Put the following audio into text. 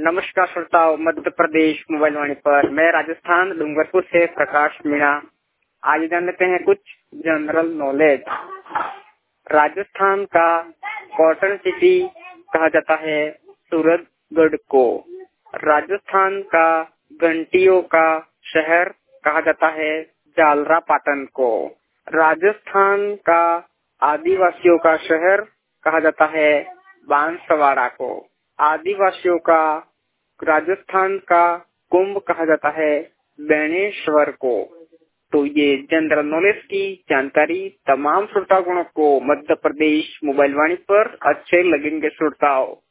नमस्कार श्रोताओं, मध्य प्रदेश मोबाइल वाणी पर मैं राजस्थान डूंगरपुर से प्रकाश मीणा। आज जान लेते हैं कुछ जनरल नॉलेज। राजस्थान का कॉटन सिटी कहा जाता है सूरतगढ़ को। राजस्थान का घंटियों का शहर कहा जाता है झालरापाटन को। राजस्थान का आदिवासियों का शहर कहा जाता है बांसवाड़ा को। आदिवासियों का राजस्थान का कुंभ कहा जाता है बेणेश्वर को। तो ये जनरल नॉलेज की जानकारी तमाम श्रोतागणों को मध्य प्रदेश मोबाइल वाणी पर अच्छे लगेंगे। श्रोताओं,